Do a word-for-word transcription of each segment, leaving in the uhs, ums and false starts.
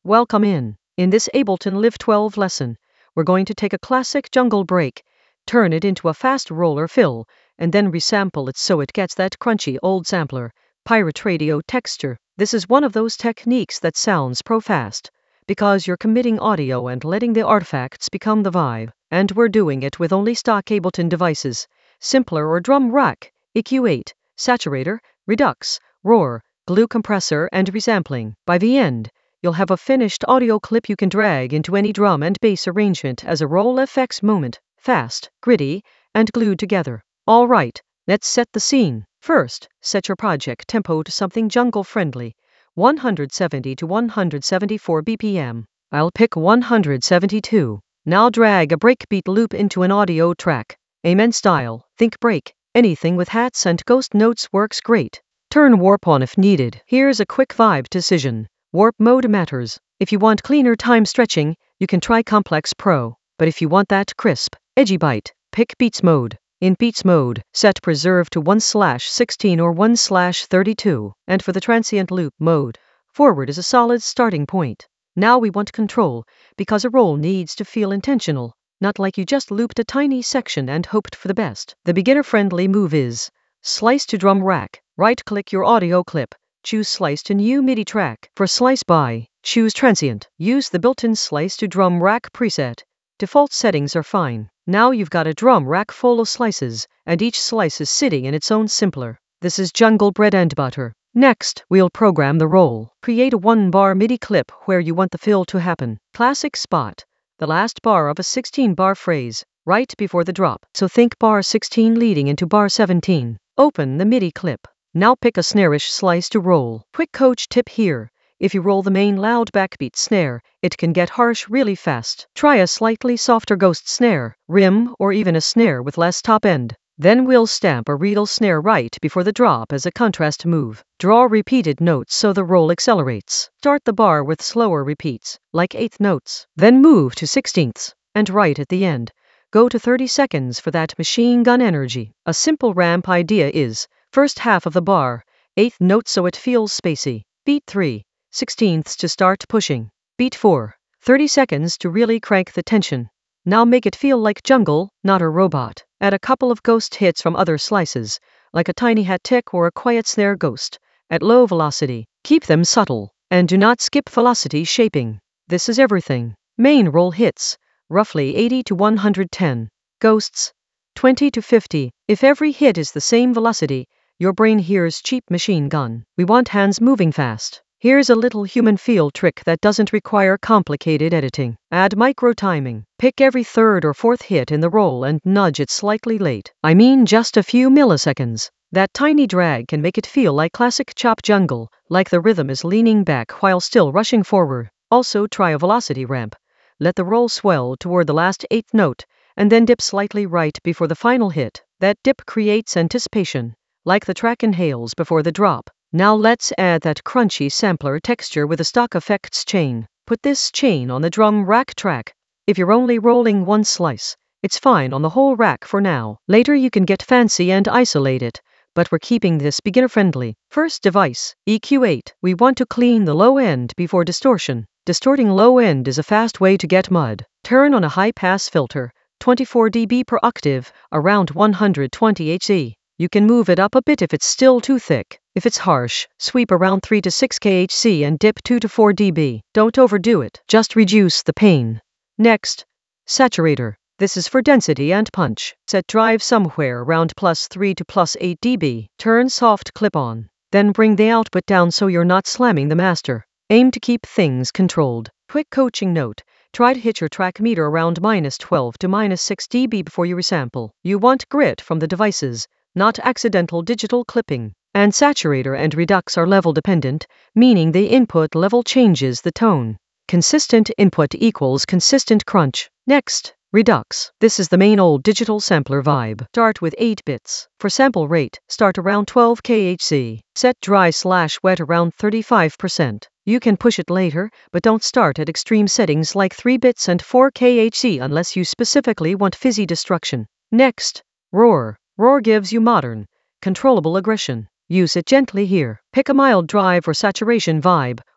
Welcome in. In this Ableton Live twelve lesson, we're going to take a classic jungle break, turn it into a fast roller fill, and then resample it so it gets that crunchy old sampler, pirate radio texture. This is one of those techniques that sounds pro-fast, because you're committing audio and letting the artifacts become the vibe. And we're doing it with only stock Ableton devices, Simpler or Drum Rack, E Q eight, Saturator, Redux, Roar, Glue Compressor and Resampling. By the end, you'll have a finished audio clip you can drag into any drum and bass arrangement as a roll effects moment, fast, gritty, and glued together. All right, let's set the scene. First, set your project tempo to something jungle-friendly, one hundred seventy to one hundred seventy-four B P M. I'll pick one hundred seventy-two. Now drag a breakbeat loop into an audio track. Amen style, think break. Anything with hats and ghost notes works great. Turn warp on if needed. Here's a quick vibe decision. Warp mode matters. If you want cleaner time stretching, you can try Complex Pro. But if you want that crisp, edgy bite, pick Beats mode. In Beats mode, set preserve to one slash sixteen or one slash thirty-two. And for the transient loop mode, forward is a solid starting point. Now we want control, because a roll needs to feel intentional, not like you just looped a tiny section and hoped for the best. The beginner-friendly move is slice to drum rack. Right-click your audio clip. Choose Slice to New MIDI track. For Slice by, choose Transient. Use the built-in Slice to Drum Rack preset. Default settings are fine. Now you've got a drum rack full of slices, and each slice is sitting in its own simpler. This is jungle bread and butter. Next, we'll program the roll. Create a one-bar MIDI clip where you want the fill to happen. Classic spot. The last bar of a sixteen-bar phrase, right before the drop. So think bar sixteen leading into bar seventeen. Open the MIDI clip. Now pick a snare-ish slice to roll. Quick coach tip here. If you roll the main loud backbeat snare, it can get harsh really fast. Try a slightly softer ghost snare, rim, or even a snare with less top end. Then we'll stamp a reedle snare right before the drop as a contrast move. Draw repeated notes so the roll accelerates. Start the bar with slower repeats, like eighth notes. Then move to sixteenths. And right at the end, go to thirty seconds for that machine gun energy. A simple ramp idea is, first half of the bar, eighth note so it feels spacey. Beat three, sixteenths to start pushing. Beat four, thirty seconds to really crank the tension. Now make it feel like jungle, not a robot. Add a couple of ghost hits from other slices, like a tiny hat tick or a quiet snare ghost, at low velocity. Keep them subtle, and do not skip velocity shaping. This is everything. Main roll hits, roughly eighty to one hundred ten. Ghosts, twenty to fifty. If every hit is the same velocity, your brain hears cheap machine gun. We want hands moving fast. Here's a little human feel trick that doesn't require complicated editing. Add micro timing. Pick every third or fourth hit in the roll and nudge it slightly late. I mean just a few milliseconds. That tiny drag can make it feel like classic chop jungle, like the rhythm is leaning back while still rushing forward. Also try a velocity ramp. Let the roll swell toward the last eighth note, and then dip slightly right before the final hit. That dip creates anticipation, like the track inhales before the drop. Now let's add that crunchy sampler texture with a stock effects chain. Put this chain on the drum rack track. If you're only rolling one slice, it's fine on the whole rack for now. Later you can get fancy and isolate it, but we're keeping this beginner-friendly. First device, E Q eight. We want to clean the low end before distortion. Distorting low end is a fast way to get mud. Turn on a high-pass filter, twenty-four decibels per octave, around one hundred twenty hertz. You can move it up a bit if it's still too thick. If it's harsh, sweep around three to six kilohertz and dip two to four decibels. Don't overdo it, just reduce the pain. Next, saturator. This is for density and punch. Set drive somewhere around plus three to plus eight decibels. Turn soft clip on. Then bring the output down so you're not slamming the master. Aim to keep things controlled. Quick coaching note. Try to hit your track meter around minus twelve to minus six decibels before you resample. You want grit from the devices, not accidental digital clipping. And saturator and redux are level dependent, meaning the input level changes the tone. Consistent input equals consistent crunch. Next, redux. This is the main old digital sampler vibe. Start with eight bits. For sample rate, start around twelve kilohertz. Set dry slash wet around thirty-five percent. You can push it later, but don't start at extreme settings like three bits and four kilohertz unless you specifically want fizzy destruction. Next, roar. Roar gives you modern, controllable aggression. Use it gently here. Pick a mild drive or saturation vibe,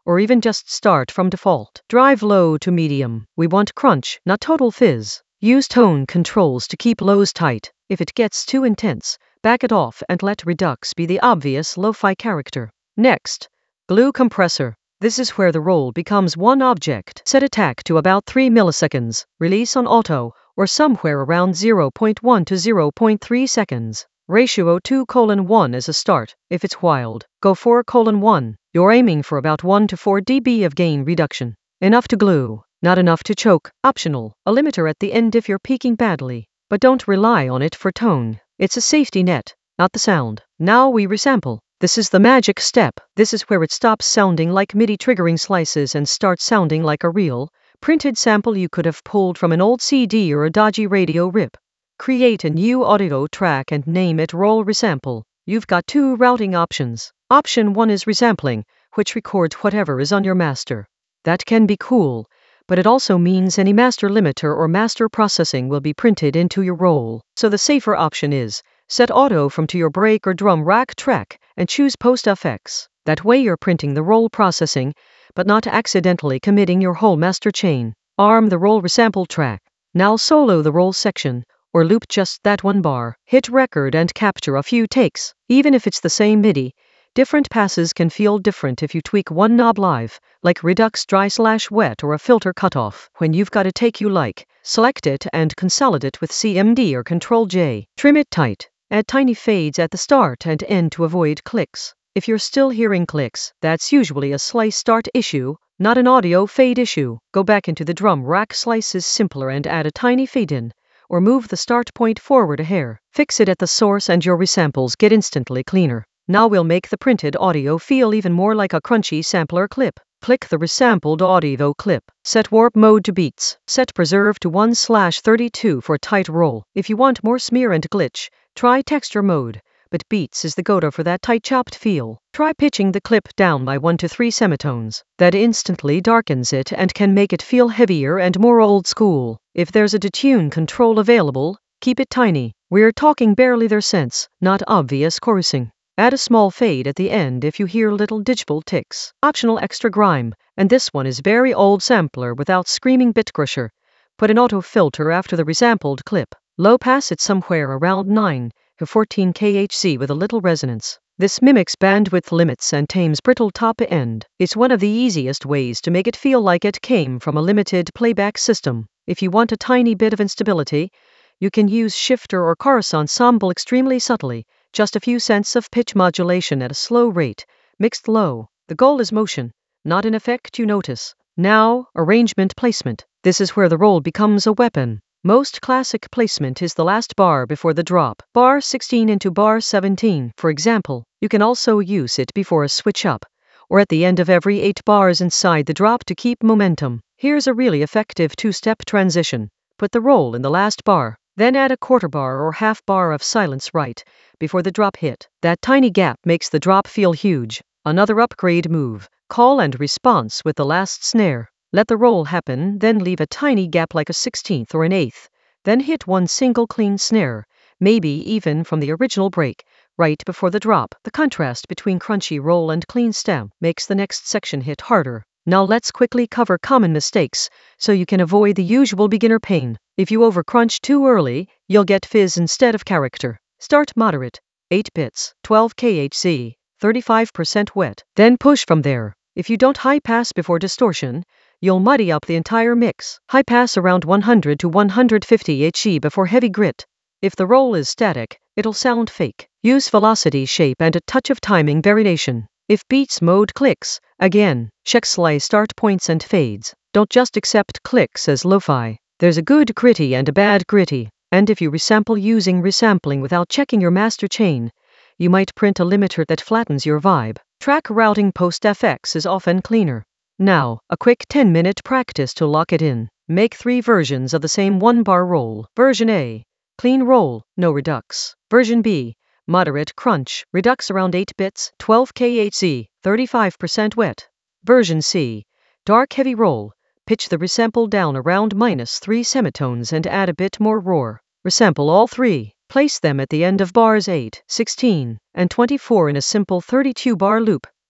or even just start from default. Drive low to medium. We want crunch, not total fizz. Use tone controls to keep lows tight. If it gets too intense, back it off and let Redux be the obvious lo-fi character. Next, glue compressor. This is where the roll becomes one object. Set attack to about three milliseconds. Release on auto, or somewhere around zero point one to zero point three seconds. Ratio two colon one as a start. If it's wild, go four colon one. You're aiming for about one to four decibels of gain reduction. Enough to glue, not enough to choke. Optional, a limiter at the end if you're peaking badly. But don't rely on it for tone. It's a safety net, not the sound. Now we resample. This is the magic step. This is where it stops sounding like MIDI triggering slices and starts sounding like a real, printed sample you could have pulled from an old C D or a dodgy radio rip. Create a new audio track and name it Roll Resample. You've got two routing options. Option one is resampling, which records whatever is on your master. That can be cool, but it also means any master limiter or master processing will be printed into your roll. So the safer option is set auto from to your break or drum rack track and choose Post F X. That way you're printing the roll processing, but not accidentally committing your whole master chain. Arm the roll resample track. Now solo the roll section, or loop just that one bar. Hit record and capture a few takes. Even if it's the same MIDI, different passes can feel different if you tweak one knob live, like Redux dry slash wet or a filter cutoff. When you've got a take you like, select it and consolidate with C M D or Control J. Trim it tight. Add tiny fades at the start and end to avoid clicks. If you're still hearing clicks, that's usually a slice start issue, not an audio fade issue. Go back into the drum rack slices simpler and add a tiny fade in, or move the start point forward a hair. Fix it at the source and your resamples get instantly cleaner. Now we'll make the printed audio feel even more like a crunchy sampler clip. Click the resampled audio clip. Set warp mode to beats. Set preserve to one slash thirty-two for tight roll. If you want more smear and glitch, try texture mode, but beats is the go-to for that tight chopped feel. Try pitching the clip down by one to three semitones. That instantly darkens it and can make it feel heavier and more old school. If there's a detune control available, keep it tiny. We're talking barely their sense, not obvious chorusing. Add a small fade at the end if you hear little digital ticks. Optional extra grime, and this one is very old sampler without screaming bit crusher. Put an auto filter after the resampled clip. Low pass it somewhere around nine to fourteen kilohertz with a little resonance. This mimics bandwidth limits and tames brittle top end. It's one of the easiest ways to make it feel like it came from a limited playback system. If you want a tiny bit of instability, you can use shifter or chorus ensemble extremely subtly. Just a few cents of pitch modulation at a slow rate, mixed low. The goal is motion, not an effect you notice. Now, arrangement placement. This is where the roll becomes a weapon. Most classic placement is the last bar before the drop. Bar sixteen into bar seventeen, for example. You can also use it before a switch up, or at the end of every eight bars inside the drop to keep momentum. Here's a really effective two-step transition. Put the roll in the last bar. Then add a quarter bar or half bar of silence right before the drop hit. That tiny gap makes the drop feel huge. Another upgrade move, call and response with the last snare. Let the roll happen, then leave a tiny gap like a sixteenth or an eighth. Then hit one single clean snare, maybe even from the original break, right before the drop. The contrast between crunchy roll and clean stem makes the next section hit harder. Now let's quickly cover common mistakes, so you can avoid the usual beginner pain. If you overcrunch too early, you'll get fizz instead of character. Start moderate, eight bits, twelve kilohertz, thirty-five percent wet. Then push from there. If you don't high pass before distortion, you'll muddy up the entire mix. High pass around one hundred to one hundred fifty hertz before heavy grit. If the roll is static, it'll sound fake. Use velocity shape and a touch of timing variation. If beats mode clicks, again, check slice start points and fades. Don't just accept clicks as lo-fi. There's a good gritty and a bad gritty. And if you resample using resampling without checking your master chain, you might print a limiter that flattens your vibe. Track routing post F X is often cleaner. Now, a quick ten minute practice to lock it in. Make three versions of the same one bar roll. Version A, clean roll, no redux. Version B, moderate crunch, redux around eight bits, twelve kilohertz, thirty-five percent wet. Version C, dark heavy roll, pitch the resample down around minus three semitones and add a bit more roar. Resample all three, place them at the end of bars eight, sixteen, and twenty-four in a simple thirty-two bar loop.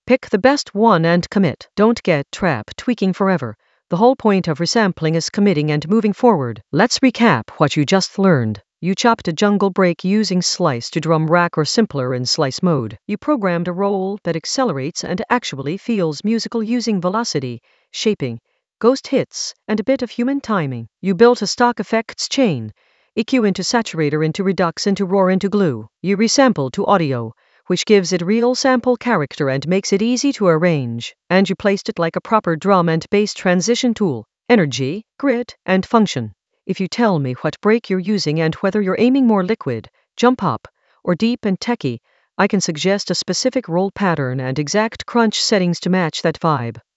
Pick the best one and commit. Don't get trapped tweaking forever. The whole point of resampling is committing and moving forward. Let's recap what you just learned. You chopped a jungle break using slice to drum rack or simpler in slice mode. You programmed a roll that accelerates and actually feels musical using velocity, shaping, ghost hits, and a bit of human timing. You built a stock effects chain, E Q into saturator into redux into roar into glue. You resampled to audio, which gives it real sample character and makes it easy to arrange. And you placed it like a proper drum and bass transition tool, energy, grit, and function. If you tell me what break you're using and whether you're aiming more liquid, jump up, or deep and techy, I can suggest a specific roll pattern and exact crunch settings to match that vibe.